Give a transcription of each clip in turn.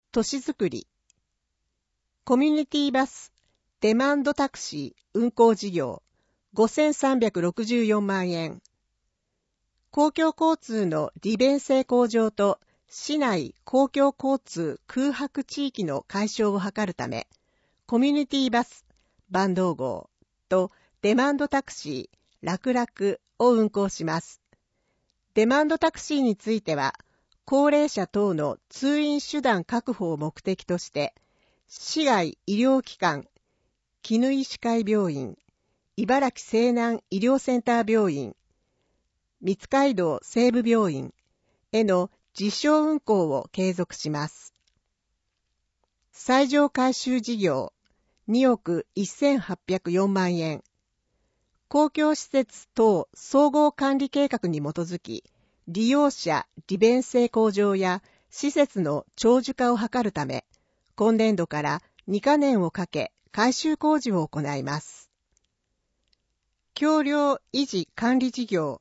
都市づくり、コミュニティバス、デマンドタクシー運行事業、5364万円。公共交通の利便性向上と市内公共交通空白地域の解消を図るため、コミュニティバス、番号号とデマンドタクシー、楽々を運行します。デマンドタクシーについては、高齢者等の通院手段確保を目的として、市外医療機関、絹井歯科医病院、茨城西南医療センター病院、三街道西部病院への実証運行を継続します。最上改修事業2億1804万円。公共施設等総合管理計画に基づき、利用者利便性向上や施設の長寿化を図るため、今年度から2カ年をかけ改修工事を行います。橋梁維持管理事業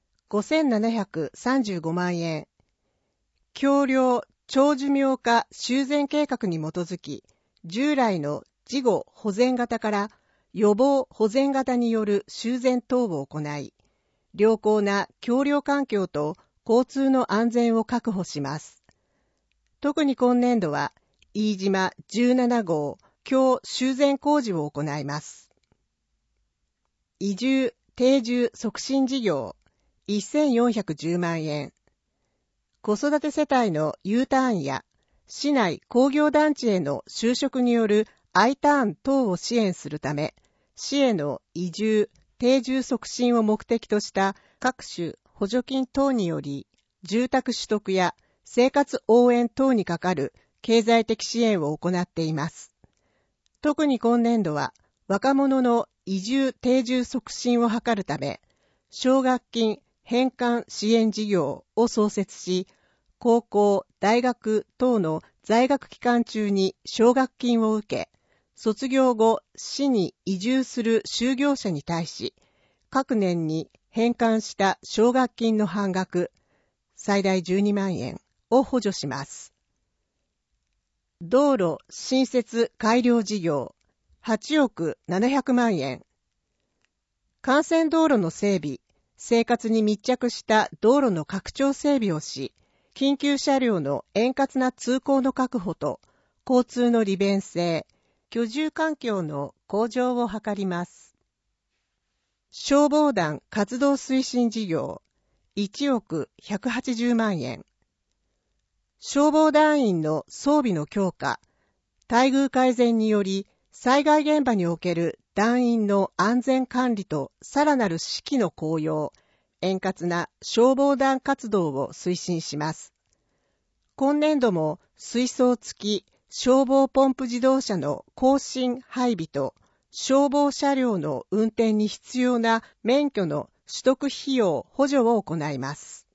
5735万円。橋梁長寿命化修繕計画に基づき、従来の事後保全型から予防保全型による修繕等を行い、良好な橋梁環境と交通の安全を確保します。特に今年度は、飯島17号橋修繕工事を行います。移住定住促進事業1410万円。子育て世帯の U ターンや市内工業団地への就職による I ターン等を支援するため、市への移住、定住促進を目的とした各種補助金等により、住宅取得や生活応援等にかかる経済的支援を行っています。特に今年度は、若者の移住定住促進を図るため、奨学金返還支援事業を創設し、高校、大学等の在学期間中に奨学金を受け、卒業後、市に移住する就業者に対し、各年に返還した奨学金の半額、最大12万円を補助します。道路新設改良事業、8億700万円。幹線道路の整備、生活に密着した道路の拡張整備をし、緊急車両の円滑な通行の確保と、交通の利便性、居住環境の向上を図ります。消防団活動推進事業、1億180万円。消防団員の装備の強化、待遇改善により、災害現場における団員の安全管理とさらなる士気の高揚、円滑な消防団活動を推進します。今年度も水槽付き消防ポンプ自動車の更新配備と消防車両の運転に必要な免許の取得費用補助を行います。